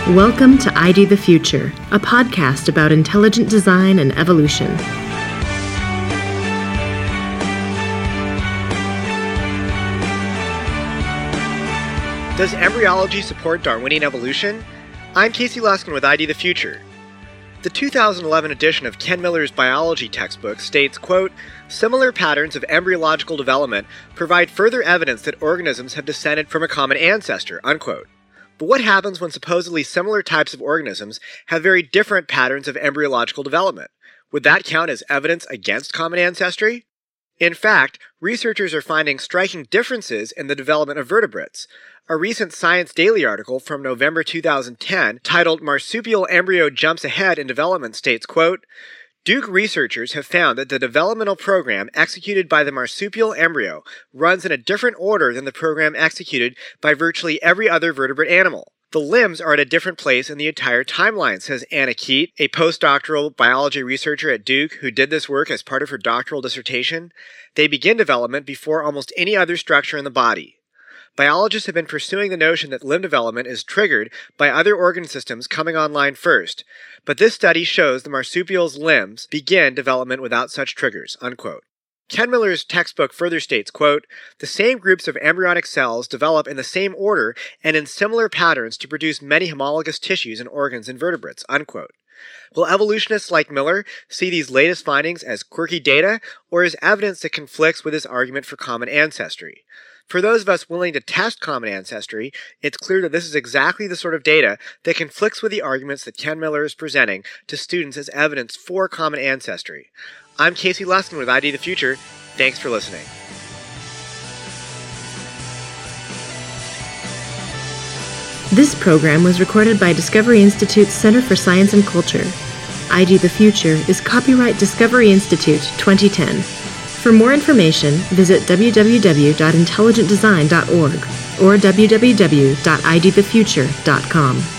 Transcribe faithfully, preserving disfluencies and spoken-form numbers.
Welcome to I D the Future, a podcast about intelligent design and evolution. Does embryology support Darwinian evolution? I'm Casey Luskin with I D the Future. The two thousand eleven edition of Ken Miller's biology textbook states, quote, "Similar patterns of embryological development provide further evidence that organisms have descended from a common ancestor," unquote. But what happens when supposedly similar types of organisms have very different patterns of embryological development? Would that count as evidence against common ancestry? In fact, researchers are finding striking differences in the development of vertebrates. A recent Science Daily article from November two thousand ten, titled "Marsupial Embryo Jumps Ahead in Development," states, quote, "Duke researchers have found that the developmental program executed by the marsupial embryo runs in a different order than the program executed by virtually every other vertebrate animal. The limbs are at a different place in the entire timeline," says Anna Keat, a postdoctoral biology researcher at Duke who did this work as part of her doctoral dissertation. "They begin development before almost any other structure in the body." Biologists have been pursuing the notion that limb development is triggered by other organ systems coming online first, but this study shows the marsupial's limbs begin development without such triggers, unquote. Ken Miller's textbook further states, quote, "The same groups of embryonic cells develop in the same order and in similar patterns to produce many homologous tissues and organs in vertebrates," unquote. Will evolutionists like Miller see these latest findings as quirky data or as evidence that conflicts with his argument for common ancestry? For those of us willing to test common ancestry, it's clear that this is exactly the sort of data that conflicts with the arguments that Ken Miller is presenting to students as evidence for common ancestry. I'm Casey Luskin with I D the Future. Thanks for listening. This program was recorded by Discovery Institute's Center for Science and Culture. I D the Future is copyright Discovery Institute twenty ten. For more information, visit w w w dot intelligent design dot org or w w w dot i d the future dot com.